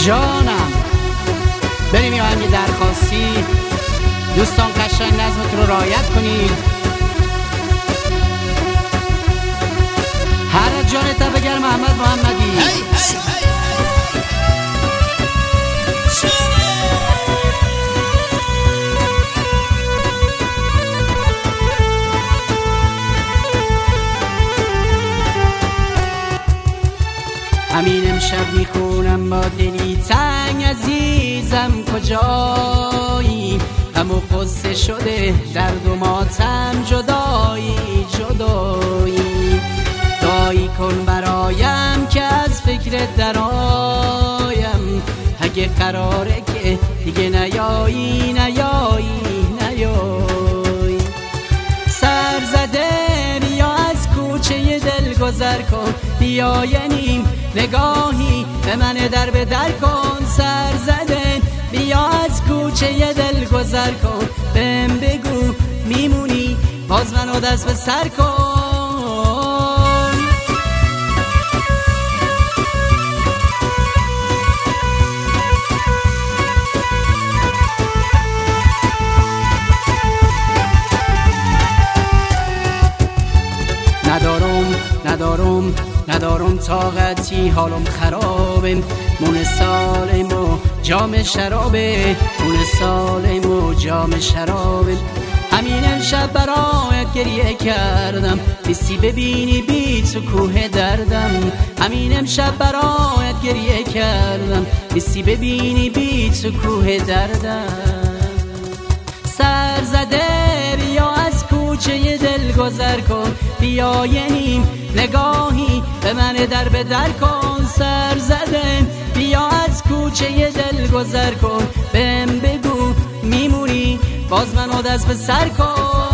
جانم. بریم یه آهنگ درخواستی. دوستان قشنگ نظمتون رو رعایت کنید. هر جان تبگر محمد محمدی. همین امشب میخونم با دلی تنگ عزیزم کجایی، غم و غصه شده درد و ماتم جدایی جدایی. دعایی کن برایم که از فکرت درایم، اگه قراره که دیگه نیایی نیایی نیایی. سر زده بیا از کوچه دل گذر کن، بیا یعنی نگاهی به من در به در کن. سر زده بیا از کوچه دل گذر کن، بهم بگو میمونی باز منو دست به سر کن. ندارم طاقتی، حالم خرابه، مون سالم و جام شرابه، مون سالم و جام شرابه. همین امشب برایت گریه کردم، نیستی ببینی بی تو کوه دردم. همین امشب برایت گریه کردم، نیستی ببینی بی تو کوه دردم. سر زده بیا از کوچه دل گذر کن، بیا یعنی نگاهی به من در به در کن. سر زده بیا از کوچه دل گذر کن، بهم بگو میمونی باز منو دست به سر کن.